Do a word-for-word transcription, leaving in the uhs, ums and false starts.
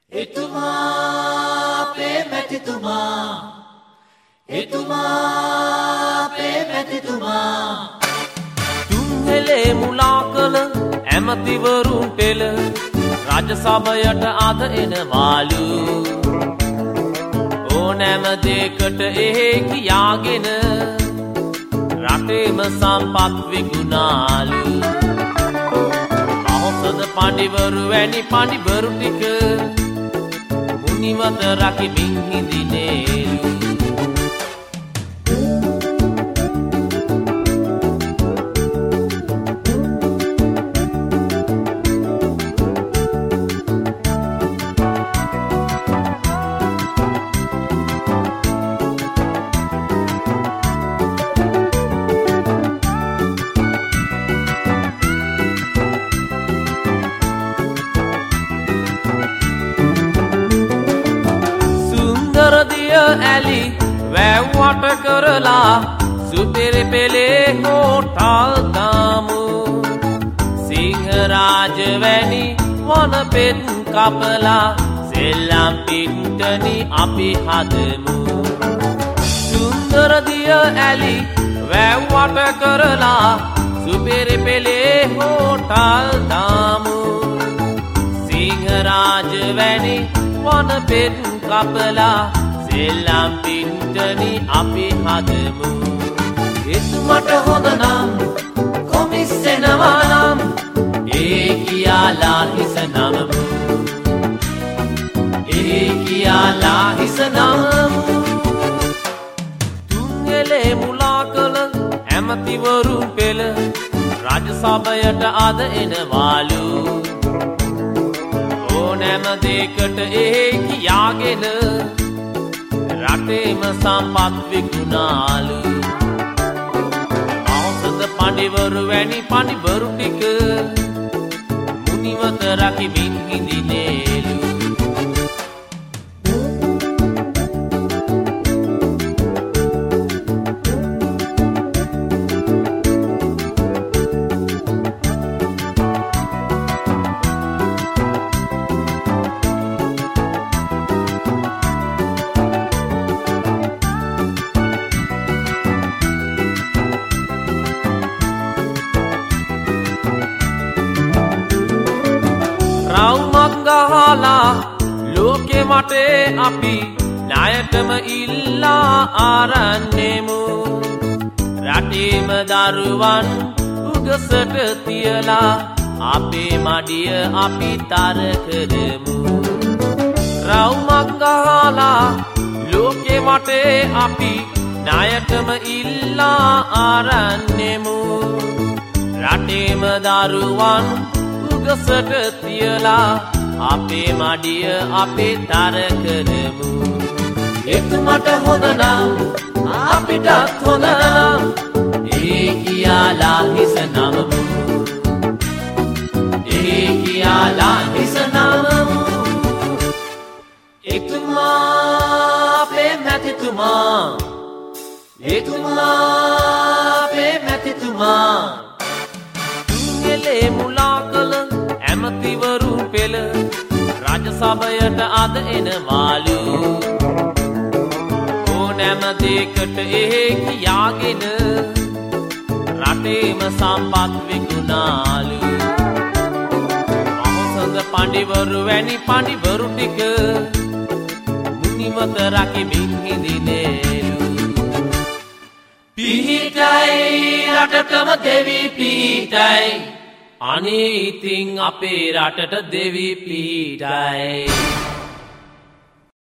එතුමා අපේ මැතිතුමා එතුමා අපේ මැතිතුමා තුන්හෙලේ මුලා කළ ඇමතිවරුන් පෙළ රජසභයට අද එනවාලු ඕනෑම දෙයකට එහෙ කියාගෙන රටේම සම්පත් විකුණාලු අහොසද පඬිවරු වැනි පඬිවරු ටික මුනිවත රකිමින් හිඳිනේලු ඇලි වැව්වට කරලා සුපිරි පෙළේ හෝටල් දාමු සිංහරාජ වැනි වන පෙත් කපලා සෙල්ලම් පිට්ටනි අපි හදමු සුන්දර දිය ඇලි වැව්වට කරලා සුපිරි පෙළේ හෝටල් දාමු සිංහරාජ වැනි වන පෙත් කපලා සෙල්ලම් පිට්ටනි අපි හදමු එතුමට හොඳ නම් කොමිස්සෙනවා නම් ඒ කියාලා හිස නමමු ඒ කියාලා හිස නමමු තුන්හෙලේ මුලා කළ ඇමතිවරුන් පෙළ රජසභයට අද එනවාලු ඕනෑම දෙයකට එහෙ කියාගෙන රටේම සම්පත් විකුණාලු ඖෂධ පඬිවරු වැනි පඬිවරු ටික මුනිවත රකිමින් හිඳිනේලු රවුමක් ගහලා ලෝකෙ වටේ අපි ණයටම ඉල්ලා ආරන්නේමු රටේම දරුවන් උගසට තියලා අපේ මඩිය අපි තර කරමු රවුමක් ගහලා ලෝකෙ වටේ අපි ණයටම ඉල්ලා ආරන්නේමු රටේම දරුවන් උගසට තියලා අපේ මඩිය අපේ තර කරමු එතුමට හොඳ නම් අපිටත් හොඳ නම් ඒ කියාලා හිස නමමු ඒ කියාලා හිස නමමු එතුමා අපේ මැතිතුමා එතුමා අපේ මැතිතුමා තුන්හෙලේ මුලා කළ ඇමතිවරුන් පෙළ රජසභයට අද එනවාලු ඕනෑම දෙයකට එහෙ කියාගෙන රටේම සම්පත් විකුණාලු අහොසඳ පඬිවරු වැනි පඬිවරු ටික මුනිවත රකිමින් හිඳිනේලු පිහිටයි රටටම දෙවි පිහිටයි අනේ ඉතින් අපේ රටට දෙවි පිහිටයි